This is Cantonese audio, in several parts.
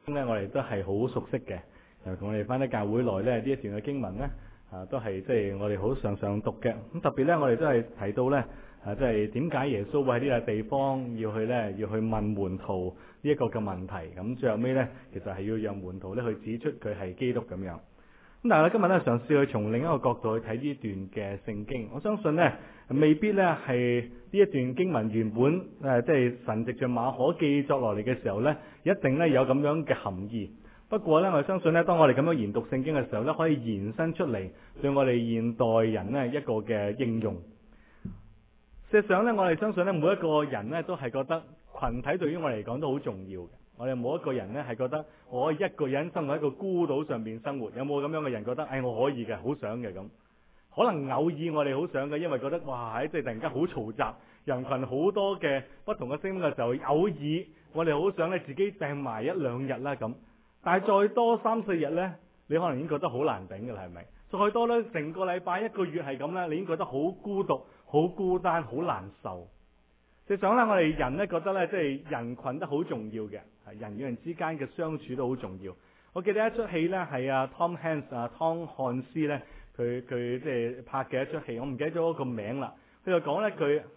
咧，我哋都係好熟悉嘅。尤其我哋翻到教會內咧，呢一段嘅經文咧，都係即係我哋好常常讀嘅。咁特別咧，我哋都係提到咧，即係點解耶穌會喺呢個地方要去問門徒呢一個嘅問題。咁最後尾咧，其實係要讓門徒咧去指出佢係基督咁樣。咁但係咧，今日咧嘗試去從另一個角度去睇呢段嘅聖經。我相信咧，未必咧係呢一段經文原本即係神藉着馬可記作落嚟嘅時候咧，一定咧有咁樣嘅含義。不過咧，我相信咧，當我哋咁樣研讀聖經嘅時候咧，可以延伸出嚟對我哋現代人咧一個嘅應用。事實上咧，我哋相信咧，每一個人咧都係覺得群體對於我哋嚟講都好重要嘅。我哋冇一個人咧係覺得我一個人生活喺一個孤島上邊生活，有冇咁樣嘅人覺得我可以嘅，好想嘅咁？可能偶爾我哋好想嘅，因為覺得哇，即係突然間好嘈雜，人群好多嘅不同嘅聲音嘅時候，偶爾我哋好想咧自己病埋一兩日啦咁。但係再多3-4日咧，你可能已經覺得好難頂嘅啦，係咪？再多咧，成個禮拜、一個月係咁咧，你已經覺得好孤獨、好孤單、好難受。實際上咧，我哋人咧覺得咧，即係人群都好重要嘅，人與人之間嘅相處都好重要。我記得一出戲咧，係Tom Hanks湯漢斯咧，佢即係拍嘅一出戲，我唔記得咗個名啦。佢就講咧佢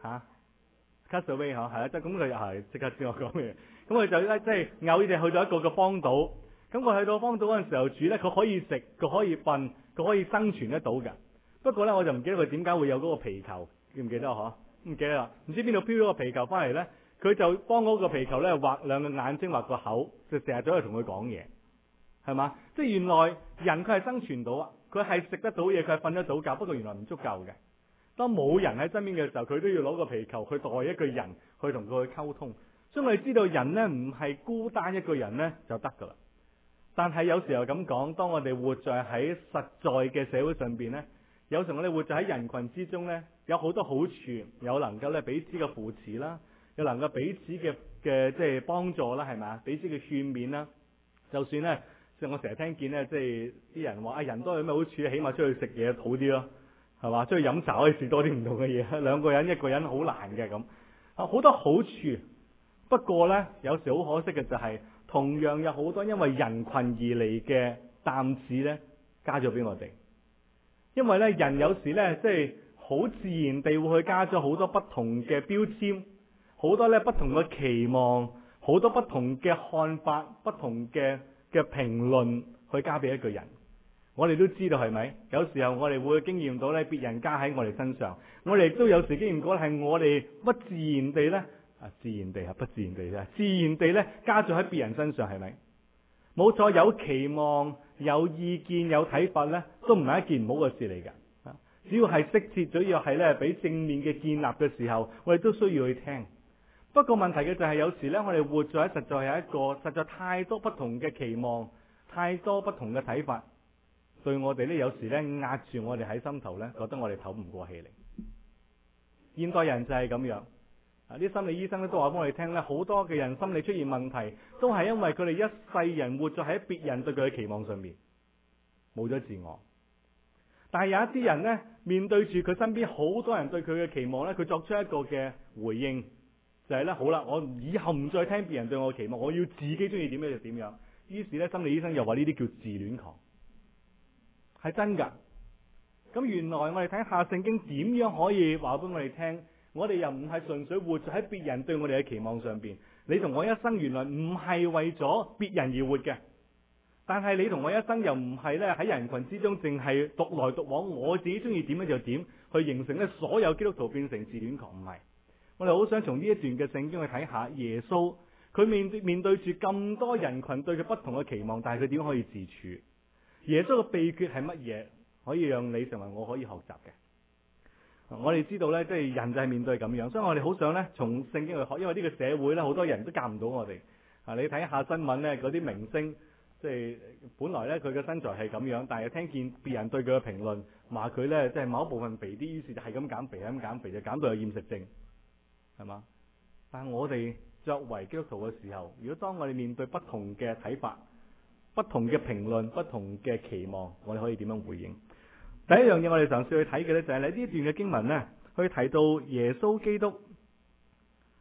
Castaway 係啦，即係咁佢又係即刻知我講嘅。咁佢就咧即係偶然地去到一個嘅荒島。咁佢去到荒島嗰陣時候住咧，佢可以食，佢可以瞓，佢可以生存得到嘅。不過咧，我就唔記得佢點解會有嗰個皮球，記唔記得啊？唔記得啦，唔知邊度飄咗個皮球翻嚟咧，佢就幫嗰個皮球咧畫兩個眼睛，畫個口，就成日走去同佢講嘢，係嘛？即係原來人佢係生存到啊，佢係食得到嘢，佢係瞓得到覺，不過原來唔足夠嘅。當冇人喺身邊嘅時候，佢都要攞個皮球去代一個人去同佢去溝通。所以我哋知道人咧唔係孤單一個人咧就得噶啦。但係有時候咁講，當我哋活在喺實在嘅社會上邊呢，有時候我哋活在喺人群之中呢，有好多好處，有能夠咧彼此嘅扶持啦，有能夠彼此嘅即係幫助啦，係咪？彼此嘅勸勉啦。就算呢，即係我成日聽見呢，即係啲人話人多有咩好處？起碼出去食嘢好啲咯，係嘛？出去飲茶可以試多啲唔同嘅嘢，兩個人一個人好難嘅咁。好多好處，不過呢，有時好可惜嘅就係。同樣有好多因為人群而嚟嘅擔子咧，加咗俾我哋。因為咧，人有時咧，即係好自然地會去加咗好多不同嘅標籤，好多咧不同嘅期望，好多不同嘅看法，不同嘅評論去加俾一個人。我哋都知道係咪？有時候我哋會經驗到咧，別人加喺我哋身上，我哋亦都有時經驗過係我哋不自然地咧。自然地不自然地啫，自然地咧加咗喺別人身上，係咪？冇錯，有期望、有意見、有睇法咧，都唔係一件唔好嘅事嚟㗎。只要係適切，只要係咧俾正面嘅建立嘅時候，我哋都需要去聽。不過問題嘅就係有時咧，我哋活在實在係一個實在太多不同嘅期望，太多不同嘅睇法，對我哋咧有時咧壓住我哋喺心頭咧，覺得我哋唞唔過氣嚟。現代人就係咁樣。啲心理醫生咧都話幫我哋聽咧，好多嘅人心理出現問題，都係因為佢哋一世人活在喺別人對佢嘅期望上面，冇咗自我。但係有一啲人呢，面對住佢身邊好多人對佢嘅期望呢，佢作出一個嘅回應，就係呢：好啦，我以後唔再聽別人對我嘅期望，我要自己中意點樣就點樣。於是呢，心理醫生又話呢啲叫自戀狂，係真㗎。咁原來我哋睇下聖經點樣可以話俾我哋聽。我哋又唔係純粹活在喺別人對我哋嘅期望上邊。你同我一生原來唔係為咗別人而活嘅，但係你同我一生又唔係咧喺人群之中淨係獨來獨往，我自己中意點樣就點，去形成咧所有基督徒變成自戀狂。唔係，我哋好想從呢一段嘅聖經去睇下耶穌，佢面對住咁多人群對佢不同嘅期望，但係佢點可以自處？耶穌嘅秘訣係乜嘢？可以讓你成為我可以學習嘅。我哋知道咧，即係人就係面對咁樣，所以我哋好想咧從聖經去學，因為呢個社會咧好多人都教唔到我哋。你睇下新聞咧，嗰啲明星即係本來咧佢嘅身材係咁樣，但係聽見別人對佢嘅評論，話佢咧即係某一部分肥啲，於是就係咁減肥，咁減肥就減到有厭食症，係嘛？但係我哋作為基督徒嘅時候，如果當我哋面對不同嘅睇法、不同嘅評論、不同嘅期望，我哋可以點樣回應？第一樣嘢我哋嘗試去睇嘅咧，就係呢一段嘅經文咧，去提到耶穌基督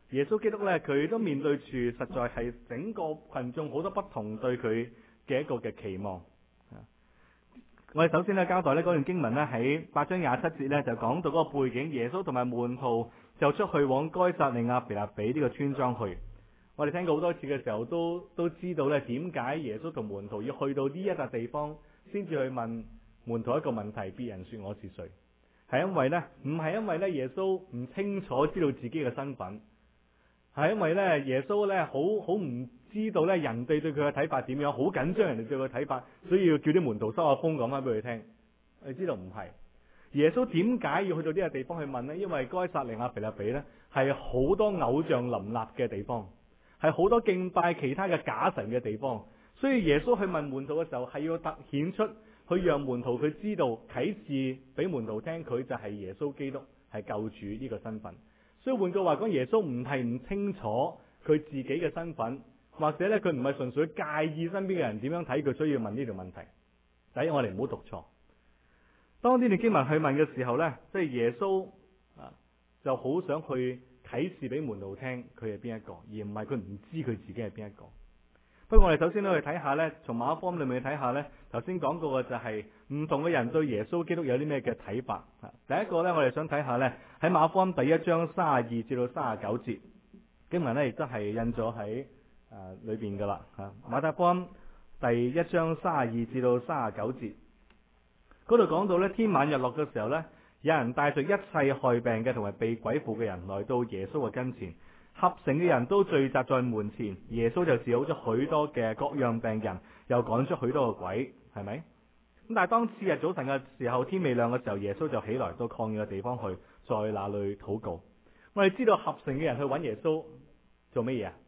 耶穌基督咧，佢都面對住實在係整個群眾好多不同對佢嘅一個嘅期望。我哋首先咧交代呢嗰段經文咧喺8章27節咧就講到嗰個背景，耶穌同埋門徒就出去往該撒利亞腓立比呢個村莊去。我哋聽過好多次嘅時候都知道咧點解耶穌同門徒要去到呢一笪地方先至去問門徒一個問題：別人說我是誰？係因為咧唔係因為咧耶穌唔清楚知道自己嘅身份，係因為咧耶穌咧好唔知道咧人哋對佢嘅睇法點樣，好緊張人哋對佢嘅睇法，所以要叫啲門徒收下風講翻俾佢聽。你知道唔係？耶穌點解要去到呢個地方去問呢？因為該撒利亞腓立比咧係好多偶像林立嘅地方，係好多敬拜其他嘅假神嘅地方，所以耶穌去問門徒嘅時候係要突顯出，去讓門徒佢知道啟示俾門徒聽，佢就係耶穌基督，係救主呢個身份。所以換句話講，耶穌唔係唔清楚佢自己嘅身份，或者咧佢唔係純粹介意身邊嘅人點樣睇佢，所以要問呢條問題。第一，我哋唔好讀錯。當呢段經文去問嘅時候咧，即係耶穌就好想去啟示俾門徒聽佢係邊一個，而唔係佢唔知佢自己係邊一個。不過我哋首先都去睇下咧，從馬可福音裏面去睇下咧，頭先講過嘅就係唔同嘅人對耶穌基督有啲咩嘅睇法。第一個咧，我哋想睇下咧喺馬可福音第1章32至到39節經文咧，亦都係印咗喺裏邊噶啦。馬太福音第1章32至到39節嗰度講到咧，天晚日落嘅時候咧，有人帶着一切害病嘅同埋被鬼附嘅人來到耶穌嘅跟前，合城嘅人都聚集在門前，耶穌就治好咗許多嘅各樣病人，又趕出許多嘅鬼，係咪？咁但係當次日早晨嘅時候，天未亮嘅時候，耶穌就起來到曠野嘅地方去，在那裏禱告。我哋知道合城嘅人去揾耶穌做乜嘢啊？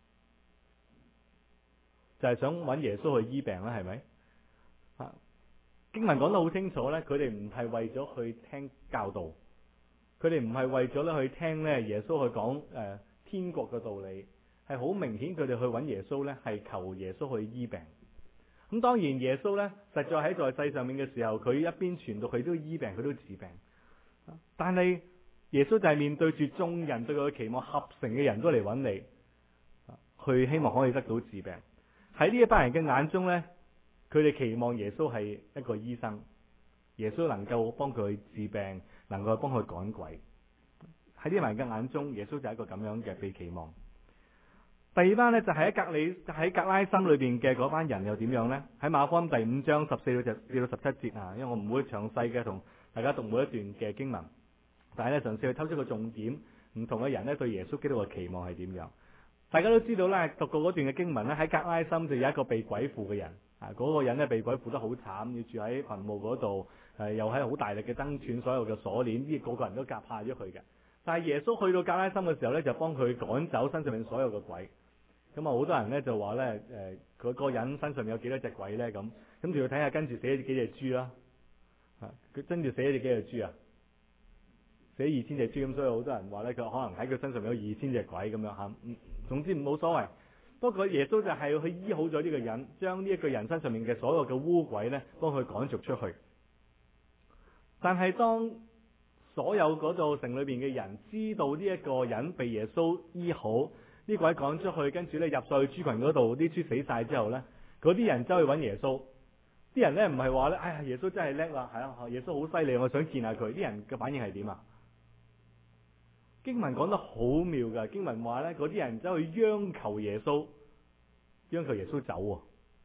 就係想揾耶穌去醫病啦，係咪？經文講得好清楚咧，佢哋唔係為咗去聽教導，佢哋唔係為咗咧去聽咧耶穌去講天國嘅道理，係好明顯佢哋去揾耶穌咧係求耶穌去醫病。咁當然耶穌咧實在喺在世上面嘅時候，佢一邊傳道佢都醫病，佢都治病。但係耶穌就係面對住眾人對佢嘅期望，合城嘅人都嚟揾你，去希望可以得到治病。喺呢一班人嘅眼中咧，佢哋期望耶穌係一個醫生，耶穌能夠幫佢治病，能夠幫佢趕鬼。喺呢班人嘅眼中，耶穌就係一個咁樣嘅被期望。第二班呢，就係喺格拉森裏邊嘅嗰班人又點樣呢？喺馬可福音第5章14至到17節啊，因為我唔會詳細嘅同大家讀每一段嘅經文，但係咧嘗試去偷出個重點，唔同嘅人咧對耶穌基督嘅期望係點樣？大家都知道咧，讀過嗰段嘅經文咧，喺格拉森就有一個被鬼附嘅人啊，嗰個人咧被鬼附得好慘，要住喺墳墓嗰度，又喺好大力嘅掙斷所有嘅鎖鏈，呢個個人都夾怕咗佢嘅。但係耶穌去到格拉森嘅時候咧，就幫佢趕走身上面所有嘅鬼。咁啊，好多人咧就話咧，嗰個人身上面有幾多隻鬼咧？咁就要睇下跟住寫咗幾隻豬啦。佢跟住寫咗幾隻豬啊？寫2000隻豬，咁所以好多人話咧，佢可能喺佢身上面有2000隻鬼咁樣嚇。總之冇所謂。不過耶穌就係要去醫好咗呢個人，將呢一個人身上面嘅所有嘅污鬼咧，幫佢趕逐出去。但係當所有嗰度城裏邊嘅人知道呢一個人被耶穌醫好，呢鬼趕出去，跟住咧入咗去豬群嗰度，啲豬死晒之後咧，嗰啲人走去揾耶穌。啲人咧唔係話咧，哎呀耶穌真係叻啦，係啊，耶穌好犀利，我想見下佢。啲人嘅反應係點啊？經文講得好妙噶，經文話咧，嗰啲人走去央求耶穌，央求耶穌走。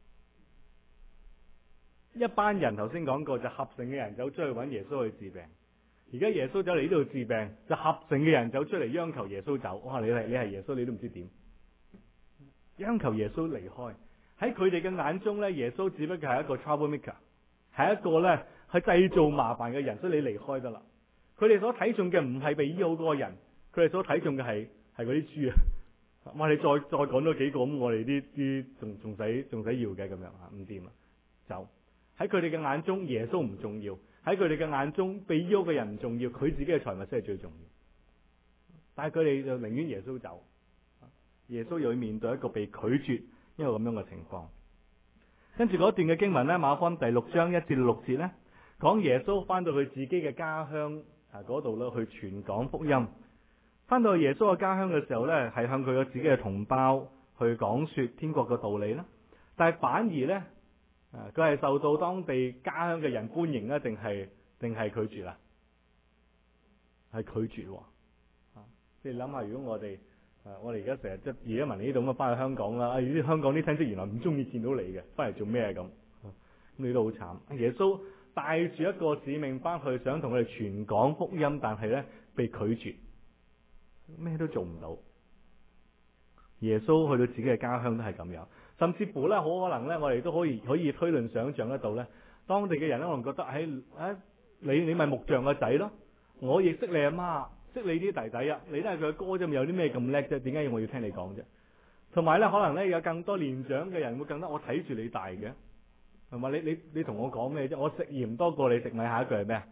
一班人頭先講過，就合城嘅人走出去揾耶穌去治病。而家耶穌走嚟呢度治病，就合城嘅人走出嚟央求耶穌走。我話你係耶穌，你都唔知點央求耶穌離開。喺佢哋嘅眼中咧，耶穌只不過係一個 troublemaker， 係一個咧去製造麻煩嘅人，所以你離開得啦。佢哋所睇重嘅唔係被醫好嗰個人，佢哋所睇重嘅係嗰啲豬啊！哇，你再講多幾個咁，我哋啲仲使要嘅咁樣啊，唔掂啊，走。喺佢哋嘅眼中，耶穌唔重要；喺佢哋嘅眼中，被醫好嘅人唔重要，佢自己嘅財物先係最重要。但係佢哋就寧願耶穌走，耶穌又要面對一個被拒絕一個咁樣嘅情況。跟住嗰段嘅經文咧，馬可福音第6章1至6節咧，講耶穌翻到佢自己嘅家鄉嗰度咧，去傳講福音。 翻到耶穌嘅家鄉嘅時候呢，係向佢嘅自己嘅同胞去講說天國嘅道理啦。但係反而呢，佢係受到當地家鄉嘅人歡迎呢，定係拒絕啊？係拒絕喎。即係諗下，如果我哋而家成日即係移咗民呢度咁啊，翻去香港啦，香港啲親戚原來唔中意見到你嘅，翻嚟做咩咁？咁你都好慘。耶穌帶住一個使命翻去，想同佢哋傳講福音，但係呢，被拒絕，咩都做唔到。耶穌去到自己嘅家鄉都係咁樣，甚至乎呢，好可能呢，我哋都可以推論想象得到呢，當地嘅人呢，可能覺得你咪木匠個仔咯，我亦識你阿媽，識你啲弟弟啊，你都係佢嘅哥啫，有啲咩咁叻啫？點解我要聽你講啫？同埋呢，可能呢，有更多年長嘅人會更加我睇住你大嘅，係嘛？你同我講咩啫？我食鹽多過你食米，下一句係咩啊？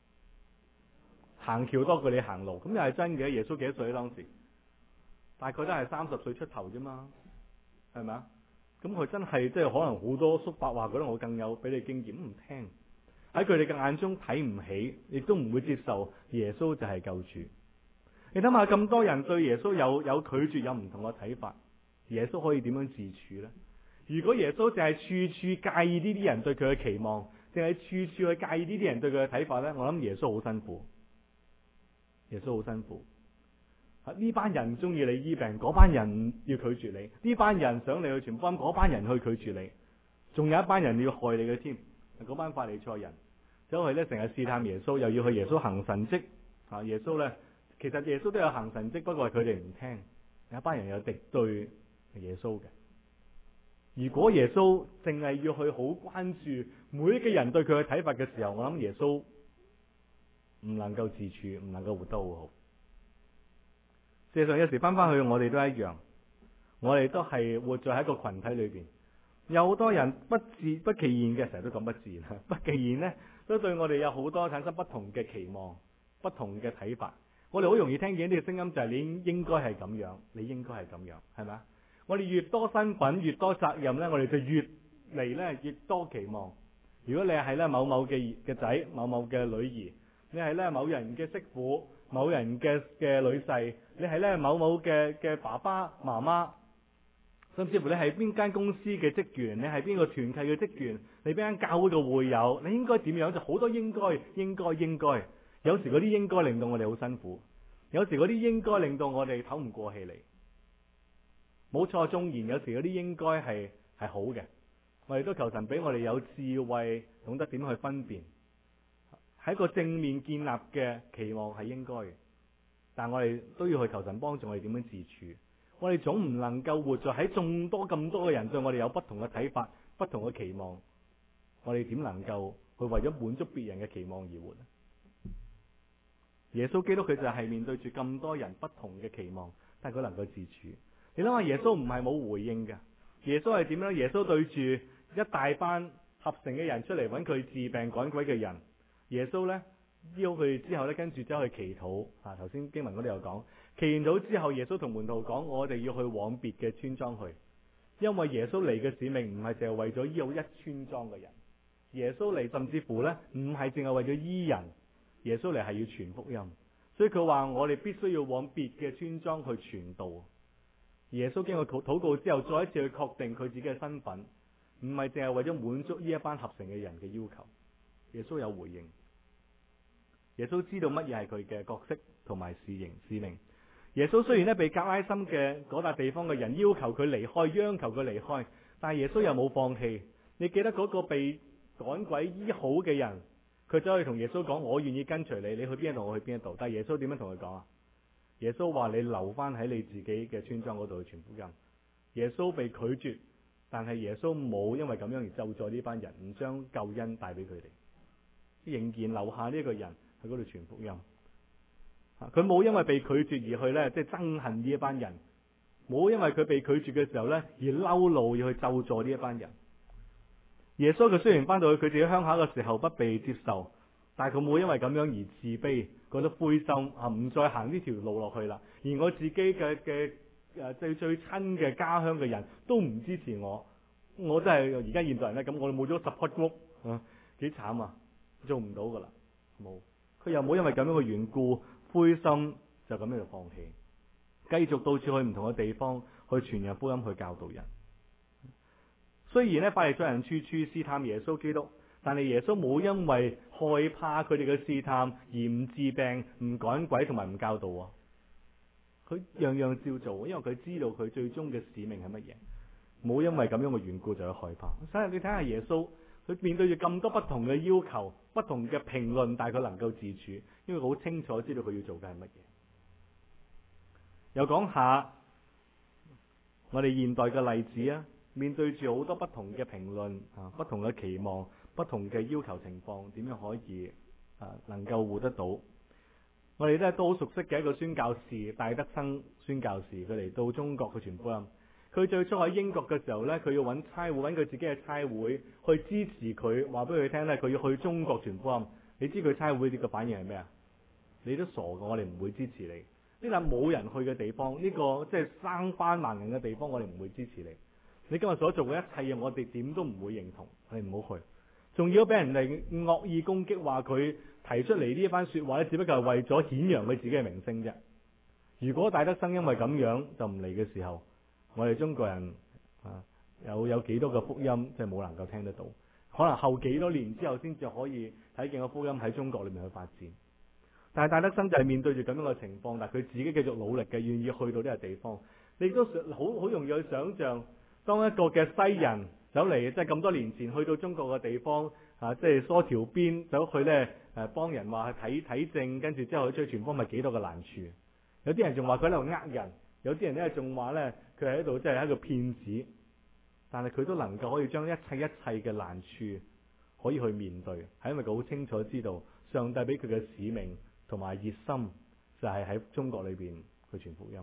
行橋多過你行路，咁又係真嘅。耶穌幾多歲當時？大概都係30歲出頭啫嘛，係咪啊？咁佢真係即係可能好多叔伯話覺得我更有比你經驗，唔聽。喺佢哋嘅眼中睇唔起，亦都唔會接受耶穌就係救主。你諗下，咁多人對耶穌有拒絕，有唔同嘅睇法，耶穌可以點樣自處呢？如果耶穌淨係處處介意呢啲人對佢嘅期望，淨係處處去介意呢啲人對佢嘅睇法呢，我諗耶穌好辛苦。耶穌好辛苦。呢班人唔中意你醫病，嗰班人要拒絕你；呢班人想你去傳福音，嗰班人去拒絕你。仲有一班人要害你嘅添，嗰班法利賽人走去咧成日試探耶穌，又要去耶穌行神蹟。耶穌呢，其實耶穌都有行神蹟，不過係佢哋唔聽。有一班人有敵對耶穌嘅。如果耶穌淨係要去好關注每一個人對佢嘅睇法嘅時候，我諗耶穌唔能夠自處，唔能夠活得好好。事實上，有時翻去我哋都一樣，我哋都係活在喺一個群體裏邊，有好多人不其然嘅，成日都講不自然，不其然呢，都對我哋有好多產生不同嘅期望、不同嘅睇法。我哋好容易聽見呢個聲音，就係你應該係咁樣，你應該係咁樣，係咪？我哋越多身份、越多責任呢，我哋就越嚟呢越多期望。如果你係呢某某嘅仔、某某嘅女兒，你係呢某人嘅媳婦、某人嘅女婿，你係呢某某嘅爸爸媽媽，甚至乎你係邊間公司嘅職員，你係邊個團契嘅職員，你邊間教會嘅會友，你應該點樣？就好多應該。有時嗰啲應該令到我哋好辛苦，有時嗰啲應該令到我哋唞唔過氣嚟。冇錯，縱然有時嗰啲應該係好嘅，我哋都求神俾我哋有智慧，懂得點去分辨。喺一個正面建立嘅期望係應該嘅，但我哋都要去求神幫助我哋點樣自處。我哋總唔能夠活在喺眾多咁多嘅人對我哋有不同嘅睇法、不同嘅期望，我哋點能夠去為咗滿足別人嘅期望而活呢？耶穌基督佢就係面對住咁多人不同嘅期望，但係佢能夠自處。你諗下，耶穌唔係冇回應嘅。耶穌係點樣？耶穌對住一大班合成嘅人出嚟揾佢治病趕鬼嘅人，耶穌呢邀佢之後呢，跟住走去祈禱。頭先經文嗰度有講，祈完禱之後，耶穌同門徒講：我哋要去往別嘅村莊去，因為耶穌嚟嘅使命唔係淨係為咗醫好一村莊嘅人。耶穌嚟甚至乎呢，唔係淨係為咗醫人。耶穌嚟係要傳福音，所以佢話我哋必須要往別嘅村莊去傳道。耶穌經過禱告之後，再一次去確定佢自己嘅身份，唔係淨係為咗滿足呢一班合成嘅人嘅要求。耶穌有回應，耶穌知道乜嘢係佢嘅角色同埋使命。耶穌雖然咧被革拉森嘅嗰笪地方嘅人要求佢離開，央求佢離開，但係耶穌又冇放棄。你記得嗰個被趕鬼醫好嘅人，佢走去同耶穌講：我願意跟隨你，你去邊一度我去邊一度。但係耶穌點樣同佢講啊？耶穌話：你留翻喺你自己嘅村莊嗰度去傳福音。耶穌被拒絕，但係耶穌冇因為咁樣而咒詛呢班人，唔將救恩帶俾佢哋，仍然留下呢一個人喺嗰度傳福音。佢冇因為被拒絕而去呢，即係憎恨呢一班人，冇因為佢被拒絕嘅時候呢，而嬲怒要去咒詛呢一班人。耶穌佢雖然翻到去佢自己鄉下嘅時候不被接受，但係佢冇因為咁樣而自卑，覺得灰心唔再行呢條路落去啦。而我自己嘅最親嘅家鄉嘅人都唔支持我，我真係而家現代人咧，咁我哋冇咗 support group，幾慘啊！做唔到噶啦，冇。佢又冇因為咁樣嘅緣故灰心，就就咁樣就放棄，繼續到處去唔同嘅地方去傳揚福音，去教導人。雖然呢，法利賽人處處試探耶穌基督，但係耶穌冇因為害怕佢哋嘅試探而唔治病、唔趕鬼同埋唔教導。佢樣樣照做，因為佢知道佢最終嘅使命係乜嘢，冇因為咁樣嘅緣故就去害怕。所以你睇下耶穌，佢面對住咁多不同嘅要求、不同嘅評論，但係佢能夠自處，因為好清楚知道佢要做嘅係乜嘢。又講下我哋現代嘅例子啊，面對住好多不同嘅評論啊、不同嘅期望、不同嘅要求情況，點樣可以能夠活得到？我哋都好熟悉嘅一個宣教士戴德生宣教士，佢嚟到中國去傳福音。佢最初喺英國嘅時候呢，佢要揾差會，揾佢自己嘅差會去支持佢，話俾佢聽呢，佢要去中國傳福音。你知佢差會呢個反應係咩啊？你都傻㗎，我哋唔會支持你。呢個冇人去嘅地方，呢個即係生番盲人嘅地方，我哋唔會支持你。你今日所做嘅一切嘢，我哋點都唔會認同，你唔好去。仲要俾人哋惡意攻擊，話佢提出嚟呢一番說話咧，只不過係為咗顯揚佢自己嘅名聲啫。如果戴德生因為咁樣就唔嚟嘅時候，我哋中國人有幾多個福音即係冇能夠聽得到？可能後幾多年之後先至可以睇見個福音喺中國裏面去發展。但係戴德生就係面對住咁樣嘅情況，但係佢自己繼續努力嘅，願意去到呢個地方。你都好容易去想像，當一個嘅西人走嚟，即係咁多年前去到中國嘅地方即係梳條辮走去呢幫人話睇症，跟住之後去傳福音，咪幾多個難處？有啲人仲話佢喺度呃人，有啲人呢仲話呢佢係喺度即係一個騙子。但係佢都能夠可以將一切嘅難處可以去面對，係因為佢好清楚知道上帝俾佢嘅使命同埋熱心就係喺中國裏邊去傳福音。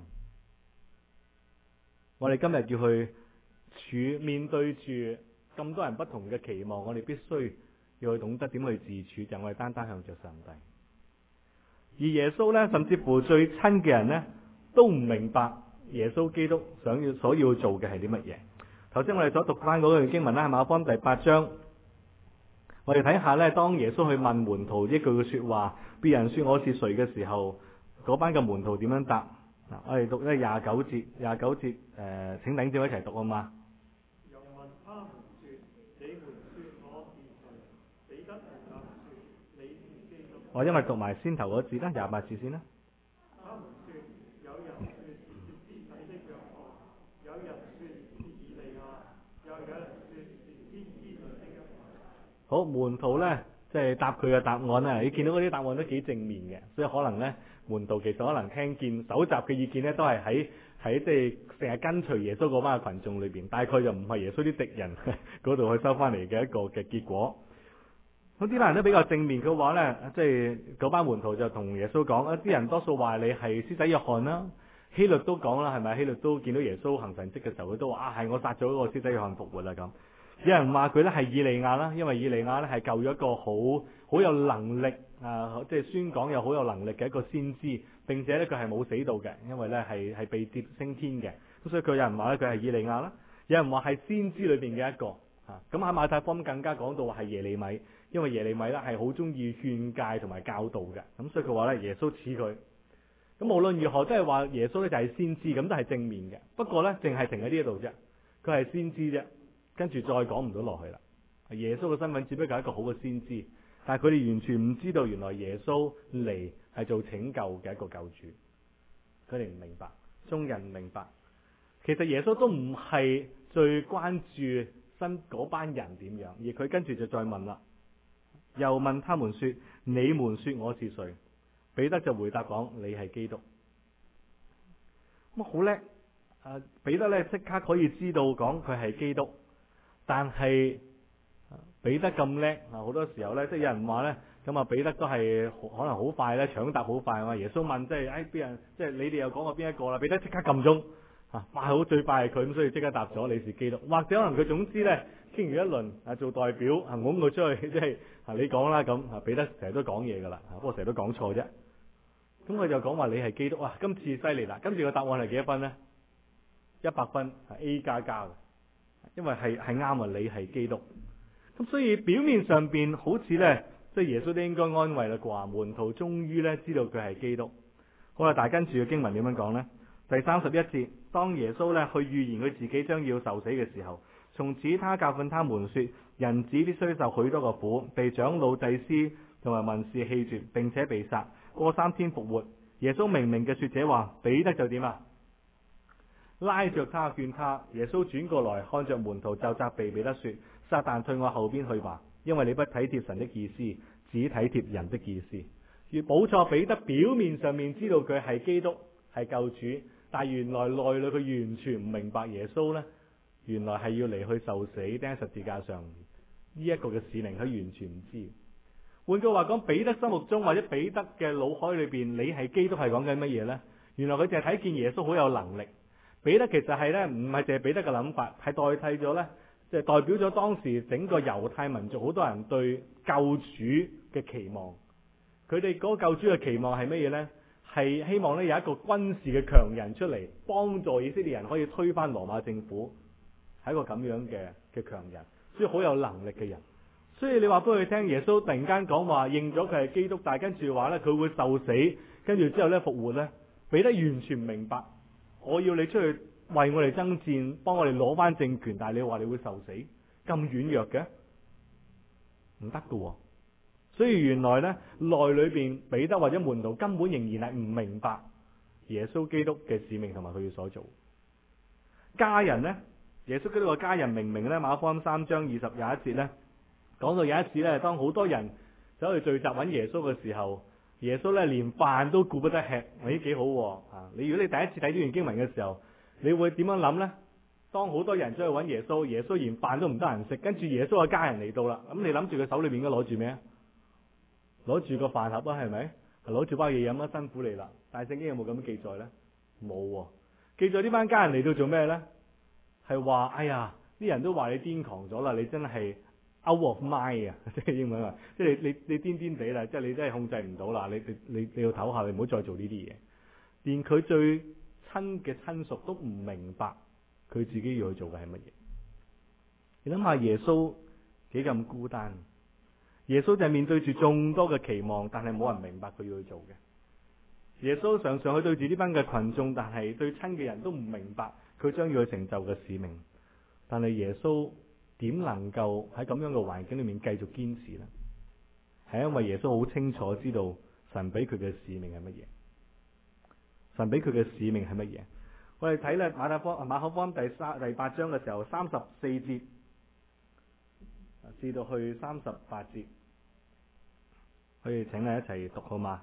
我哋今日要去面對住咁多人不同嘅期望，我哋必須要去懂得點去自處，就係我哋單單向着上帝。而耶穌呢，甚至乎最親嘅人呢，都唔明白耶穌基督所要做嘅係啲乜嘢。頭先我哋所讀翻嗰段經文啦，係馬可福音第8章，我哋睇下呢，當耶穌去問門徒一句嘅說話，別人說我是誰嘅時候，嗰班嘅門徒點樣答？我哋讀呢29節，請弟兄姊妹一齊讀好嘛？ 又問他們說：你們說我是誰？彼得回答說：你是基督。 我因為讀埋先頭嗰節啦，28節先啦。 他們說：有人說是施洗的約翰，有人說是以利亞，又有人說是先知裏的一位。 好，門徒呢，即係答佢嘅答案呢，你見到嗰啲答案都幾正面嘅，所以可能呢，門徒其實可能聽見搜集嘅意見呢，都係喺即係成日跟隨耶穌嗰班嘅群眾裏邊，大概就唔係耶穌啲敵人嗰度去收翻嚟嘅一個嘅結果。咁啲人都比較正面嘅話呢，即係嗰班門徒就同耶穌講，一啲人多數話你係施洗約翰啦，希律都講啦，係咪？希律都見到耶穌行神蹟嘅時候，佢都話係我殺咗嗰個施洗約翰復活啦咁。有人話佢咧係以利亞啦，因為以利亞咧係救咗一個好有能力即係宣講又好有能力嘅一個先知，並且咧佢係冇死到嘅，因為咧係被接升天嘅。咁所以佢有人話咧佢係以利亞啦，有人話係先知裏邊嘅一個。咁喺馬太福音更加講到話係耶利米，因為耶利米咧係好中意勸誡同埋教導嘅。咁所以佢話咧耶穌似佢。咁無論如何都係話耶穌咧就係先知，咁都係正面嘅。不過咧淨係停喺呢一度啫，佢係先知啫。跟住再講唔到落去啦。耶穌嘅身份只不過係一個好嘅先知，但係佢哋完全唔知道原來耶穌嚟係做拯救嘅一個救主。佢哋唔明白，眾人唔明白。其實耶穌都唔係最關注嗰班人點樣，而佢跟住就再問啦。又問他們說：你們說我是誰？彼得就回答講：你係基督。咁好叻，彼得咧即刻可以知道講佢係基督。但係彼得咁叻好多時候咧，即係有人話咧，咁啊彼得都係可能好快咧，搶答好快啊！耶穌問即係邊人，即係你哋又講過邊一個啦？彼得即刻撳鐘快好最快係佢，咁所以即刻答咗你是基督。或者可能佢總之咧傾完一輪做代表拱佢出去，即係你講啦咁。彼得成日都講嘢噶啦，不過成日都講錯啫。咁佢就講話你係基督。今次犀利啦！今次個答案係幾多分呢？100分，係 A++嘅。因為係啱啊，你係基督。咁所以表面上邊好似呢，即係耶穌都應該安慰啦啩，門徒終於呢知道佢係基督。 好啦，但係跟住嘅經文點樣講呢？第31節，當耶穌呢去預言佢自己將要受死嘅時候，從此他教訓他們說，人子必須受許多個苦，被長老祭司同埋文士棄絕，並且被殺，過3天復活。耶穌明明嘅說這話，彼得就點啊？拉着他勸他。耶穌轉過來看着門徒，就責備彼得說，撒旦退我後邊去吧，因為你不體貼神的意思，只體貼人的意思。而補錯彼得表面上面知道佢係基督係救主，但原來內裏佢完全唔明白耶穌呢，原來係要嚟去受死釘喺十字架上，呢一個嘅使命佢完全唔知。換句話講，彼得心目中或者彼得嘅腦海裏邊，你係基督係講緊乜嘢呢？原來佢淨係睇見耶穌好有能力。彼得其實係呢，唔係淨係彼得嘅諗法，係代替咗呢，即係代表咗當時整個猶太民族好多人對救主嘅期望。佢哋嗰個救主嘅期望係乜嘢呢？係希望呢有一個軍事嘅強人出嚟幫助以色列人可以推翻羅馬政府，係一個咁樣嘅強人，所以好有能力嘅人。所以你話俾佢聽，耶穌突然間講話認咗佢係基督，但係跟住話呢，佢會受死，跟住之後呢復活呢，彼得完全唔明白。我要你出去為我哋爭戰，幫我哋攞翻政權，但係你話你會受死，咁軟弱嘅，唔得㗎。所以原來呢，內裏邊彼得或者門徒根本仍然係唔明白耶穌基督嘅使命同埋佢要所做。家人呢，耶穌基督嘅家人明明呢，馬可福音3章20、21節呢，講到有一次呢，當好多人走去聚集揾耶穌嘅時候，耶穌呢連飯都顧不得吃，咦幾好啊！如果你第一次睇呢段經文嘅時候，你會點樣諗呢？當好多人走去揾耶穌，耶穌連飯都唔得閒食，跟住耶穌嘅家人嚟到啦，咁你諗住佢手裏邊應該攞住咩啊？攞住個飯盒啊，係咪？攞住包嘢飲啊，辛苦你啦！但係聖經有冇咁樣記載呢？冇。記載呢班家人嚟到做咩呢？係話哎呀，啲人都話你癲狂咗啦，你真係 out of mind 啊！即係英文話，即係你癲癲地啦，即係你真係控制唔到啦！你要唞下，你唔好再做呢啲嘢。連佢最親嘅親屬都唔明白佢自己要去做嘅係乜嘢。你諗下耶穌幾咁孤單？耶穌就係面對住眾多嘅期望，但係冇人明白佢要去做嘅。耶穌常常去對住呢班嘅群眾，但係對親嘅人都唔明白佢將要去成就嘅使命。但係耶穌點能夠喺咁樣嘅環境裏面繼續堅持呢？係因為耶穌好清楚知道神俾佢嘅使命係乜嘢。神俾佢嘅使命係乜嘢？我哋睇咧馬可福音第8章嘅時候，34節至到去38節，可以請你一齊讀好嗎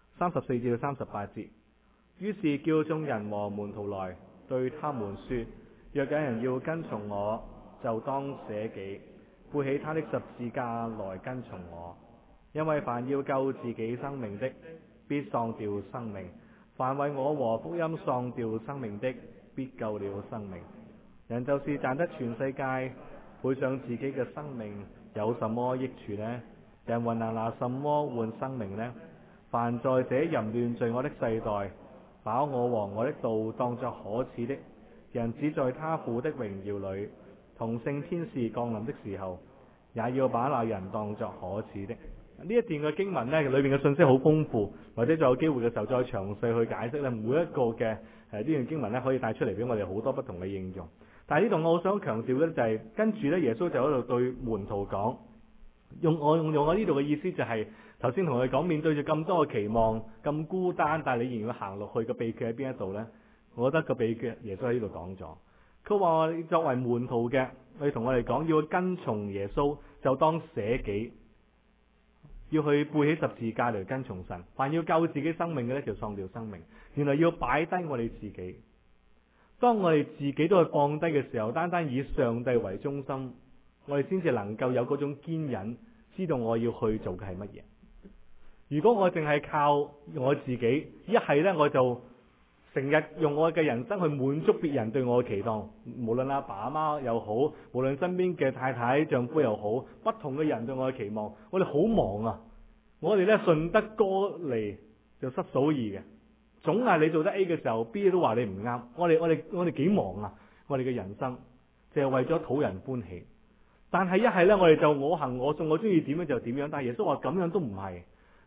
？34至到38節。於是叫眾人和門徒來，對他們說：若有人要跟從我，就當捨己，背起他的十字架來跟從我。因為凡要救自己生命的，必喪掉生命；凡為我和福音喪掉生命的，必救了生命。人就是賺得全世界，賠上自己嘅生命，有什麼益處呢？人還能拿什麼換生命呢？凡在這淫亂罪惡的世代，把我和我的道當作可恥的，人只在他父的榮耀裏，同聖天使降臨的時候，也要把那人當作可恥的。呢一段嘅經文呢，裏面嘅信息好豐富，或者再有機會嘅時候再詳細去解釋咧，每一個嘅呢段經文呢，可以帶出嚟俾我哋好多不同嘅應用。但係呢度我好想強調嘅就係，跟住呢耶穌就喺度對門徒講，用我呢度嘅意思就係頭先同佢講，面對住咁多嘅期望，咁孤單，但係你仍然要行落去嘅秘訣喺邊一度呢？我覺得個秘訣耶穌喺呢度講咗。佢話作為門徒嘅，佢同我哋講要跟從耶穌，就當捨己。要去背起十字架嚟跟從神，凡要救自己生命嘅呢，就喪掉生命。原來要擺低我哋自己，當我哋自己都去放低嘅時候，單單以上帝為中心，我哋先至能夠有嗰種堅忍，知道我要去做嘅係乜嘢。如果我淨係靠我自己，一係呢，我就成日用我嘅人生去滿足別人對我嘅期望，無論阿爸阿媽又好，無論身邊嘅太太丈夫又好，不同嘅人對我嘅期望，我哋好忙啊！我哋呢順得哥嚟就失嫂意嘅，總係你做得 A 嘅時候 ，B 都話你唔啱。我哋幾忙啊！我哋嘅人生就係為咗討人歡喜，但係一係呢，我哋就我行我素，我中意點樣就點樣。但係耶穌話咁樣都唔係，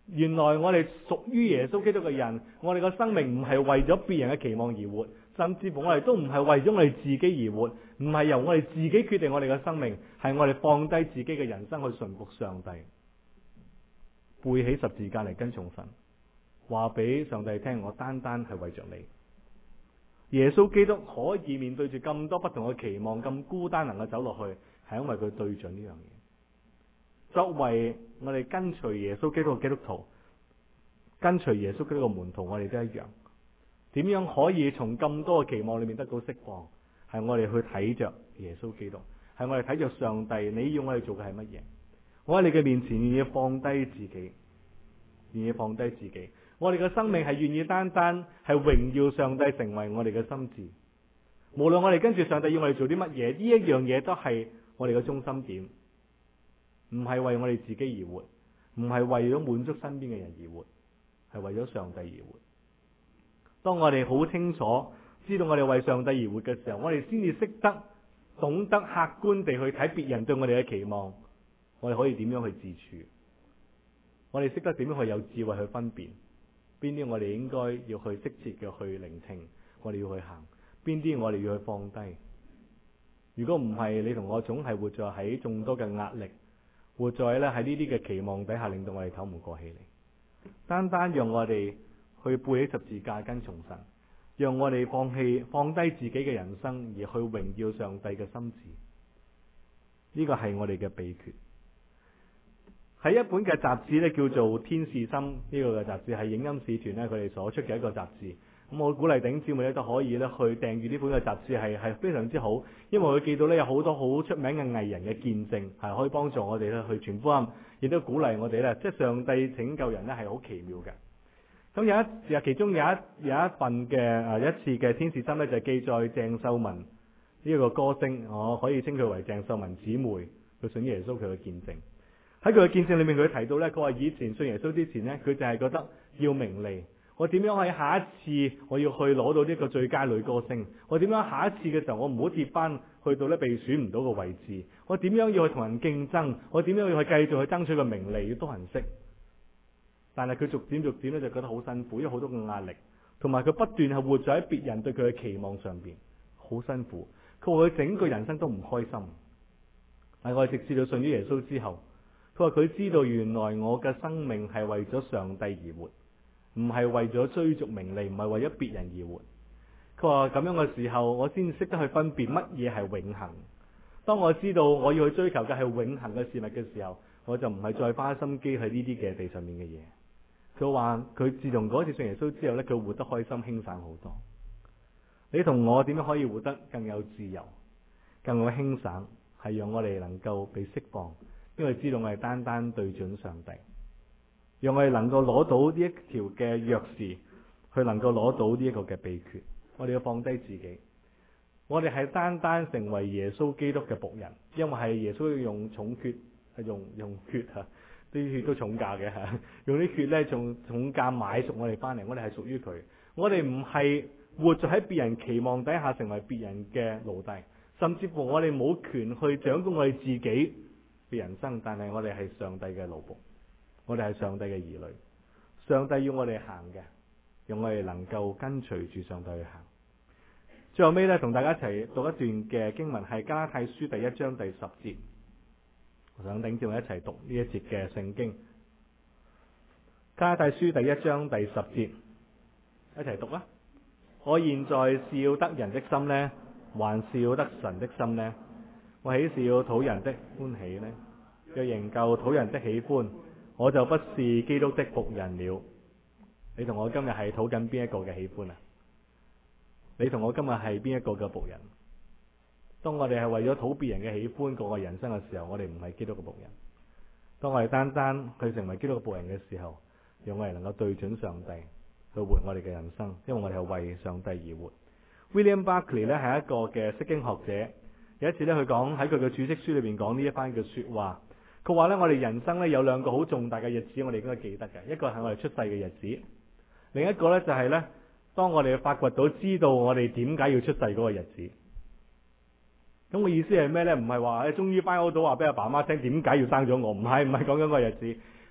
原來我哋屬於耶穌基督嘅人，我哋個生命唔係為咗別人嘅期望而活，甚至乎我哋都唔係為咗我哋自己而活，唔係由我哋自己決定我哋嘅生命，係我哋放低自己嘅人生去順服上帝，背起十字架嚟跟從神，話俾上帝聽，我單單係為着你。耶穌基督可以面對住咁多不同嘅期望，咁孤單能夠走落去，係因為佢對準呢樣嘢。作為我哋跟隨耶穌基督嘅基督徒，跟隨耶穌基督嘅門徒，我哋都一樣。點樣可以從咁多嘅期望裏面得到釋放？係我哋去睇着耶穌基督，係我哋睇着上帝。你要我哋做嘅係乜嘢？我喺你嘅面前願意放低自己，願意放低自己。我哋嘅生命係願意單單係榮耀上帝，成為我哋嘅心志。無論我哋跟住上帝要我哋做啲乜嘢，呢一樣嘢都係我哋嘅中心點。唔係為我哋自己而活，唔係為咗滿足身邊嘅人而活，係為咗上帝而活。當我哋好清楚知道我哋為上帝而活嘅時候，我哋先至識得懂得客觀地去睇別人對我哋嘅期望，我哋可以點樣去自處？我哋識得點樣去有智慧去分辨邊啲我哋應該要去適切嘅去聆聽，我哋要去行，邊啲我哋要去放低。如果唔係，你同我總係活在喺眾多嘅壓力，活在咧喺呢啲嘅期望底下，令到我哋唞唔過氣嚟。單單讓我哋去背起十字架跟從神，讓我哋放低自己嘅人生，而去榮耀上帝嘅心志。呢個係我哋嘅秘訣。喺一本嘅雜誌咧，叫做《天使心》呢個嘅雜誌，係影音使團咧佢哋所出嘅一個雜誌。咁我鼓勵弟兄姊妹咧都可以咧去訂閱呢本嘅雜誌，係非常之好，因為佢記到咧有好多好出名嘅藝人嘅見證，係可以幫助我哋咧去傳福音，亦都鼓勵我哋咧，即係上帝拯救人咧係好奇妙嘅。咁其中有一份嘅一次嘅天使心咧，就係記載鄭秀文呢一個歌星，我可以稱佢為鄭秀文姊妹，佢信耶穌佢嘅見證。喺佢嘅見證裏面，佢提到咧，佢話以前信耶穌之前咧，佢就係覺得要名利。我點樣喺下一次我要去攞到呢個最佳女歌星？我點樣下一次嘅時候我唔好跌翻去到咧被選唔到嘅位置？我點樣要去同人競爭？我點樣要去繼續去爭取個名利？要多人識。但係佢逐漸咧就覺得好辛苦，因為好多嘅壓力，同埋佢不斷係活在喺別人對佢嘅期望上邊，好辛苦。佢話佢整個人生都唔開心。但係我哋直至到信咗耶穌之後，佢話佢知道原來我嘅生命係為咗上帝而活，唔係為咗追逐名利，唔係為咗別人而活。佢話咁樣嘅時候，我先識得去分辨乜嘢係永恆。當我知道我要去追求嘅係永恆嘅事物嘅時候，我就唔係再花心機喺呢啲嘅地上面嘅嘢。佢話佢自從嗰次信耶穌之後咧，佢活得開心輕省好多。你同我點樣可以活得更有自由、更有輕省？係讓我哋能夠被釋放，因為知道我哋單單對準上帝，讓我哋能夠攞到呢一條嘅鑰匙，去能夠攞到呢一個嘅秘訣。我哋要放低自己，我哋係單單成為耶穌基督嘅僕人，因為係耶穌要用重血，係用血吓，啲血都重價嘅吓，用啲血咧重價買贖我哋翻嚟，我哋係屬於佢。我哋唔係活在喺別人期望底下成為別人嘅奴隸，甚至乎我哋冇權去掌控我哋自己嘅人生，但係我哋係上帝嘅奴僕，我哋係上帝嘅兒女。上帝要我哋行嘅，讓我哋能夠跟隨住上帝去行。最後尾咧，同大家一齊讀一段嘅經文，係加拉太書第1章第10節。我想頂住我一齊讀呢一節嘅聖經。加拉太書第1章第10節，一齊讀啦。我現在是要得人的心呢，還是要得神的心呢？我豈是要討人的歡喜呢？若仍舊討人的喜歡，我就不是基督的僕人了。你同我今日係討緊邊一個嘅喜歡啊？你同我今日係邊一個嘅僕人？當我哋係為咗討別人嘅喜歡過我人生嘅時候，我哋唔係基督嘅僕人。當我哋單單去成為基督嘅僕人嘅時候，讓我哋能夠對準上帝去活我哋嘅人生，因為我哋係為上帝而活。William Barclay 咧係一個嘅釋經學者，有一次咧佢講喺佢嘅注釋書裏邊講呢一番嘅說話。佢話咧我哋人生咧有兩個好重大嘅日子，我哋應該記得嘅，一個係我哋出世嘅日子，另一個咧就係咧當我哋發掘到知道我哋點解要出世嗰個日子。咁個意思係咩咧？唔係話終於翻到話俾阿爸媽聽點解要生咗我，唔係講緊個日子，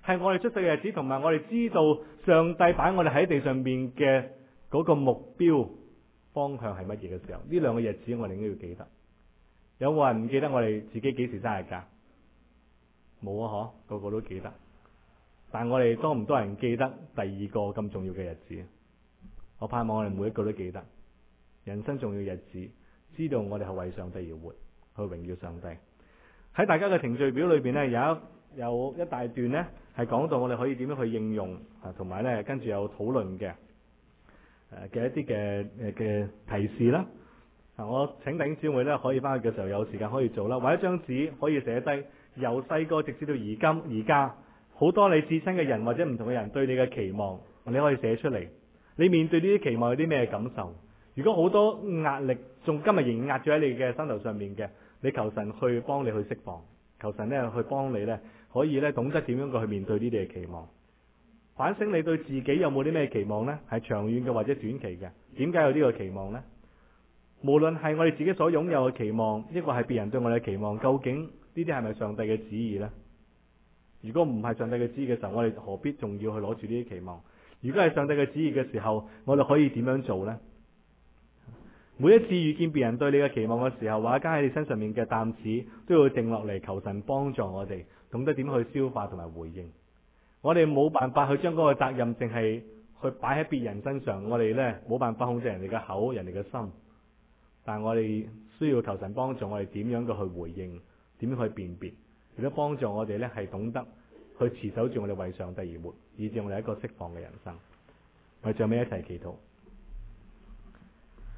係我哋出世嘅日子，同埋我哋知道上帝擺我哋喺地上面嘅嗰個目標方向係乜嘢嘅時候，呢兩個日子我哋應該要記得。有冇人唔記得我哋自己幾時生日㗎？冇啊，個個都記得。但我哋多唔多人記得第二個咁重要嘅日子？我盼望我哋每一個都記得人生重要日子，知道我哋係為上帝而活，去榮耀上帝。喺大家嘅程序表裏邊呢，有一大段呢係講到我哋可以點樣去應用啊，同埋呢跟住有討論嘅一啲嘅提示啦。我請弟兄姊妹呢可以翻去嘅時候有時間可以做啦，或者一張紙可以寫低由細個直至到而家好多你至親嘅人或者唔同嘅人對你嘅期望，你可以寫出嚟。你面對呢啲期望有啲咩感受？如果好多壓力仲今日仍然壓住喺你嘅心頭上面嘅，你求神去幫你去釋放，求神呢去幫你呢可以呢懂得點樣去面對呢啲嘅期望。反省你對自己有冇啲咩期望呢？係長遠嘅或者短期嘅？點解有呢個期望呢？無論係我哋自己所擁有嘅期望，抑或係別人對我哋嘅期望，究竟呢啲係咪上帝嘅旨意呢？如果唔係上帝嘅旨意嘅時候，我哋何必仲要去攞住呢啲期望？如果係上帝嘅旨意嘅時候，我哋可以點樣做呢？每一次遇見別人對你嘅期望嘅時候，或者加喺你身上面嘅擔子，都要定落嚟，求神幫助我哋，懂得點去消化同埋回應。我哋冇辦法去將嗰個責任淨係去擺喺別人身上，我哋呢冇辦法控制人哋嘅口、人哋嘅心，但我哋需要求神幫助我哋點樣嘅去回應，點樣去辨別，亦都幫助我哋呢係懂得去持守住我哋為上帝而活，以致我哋一個釋放嘅人生。我哋最後尾一齊祈禱。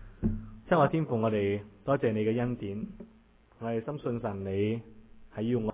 親愛天父，我哋多謝你嘅恩典，我哋深信神你係要我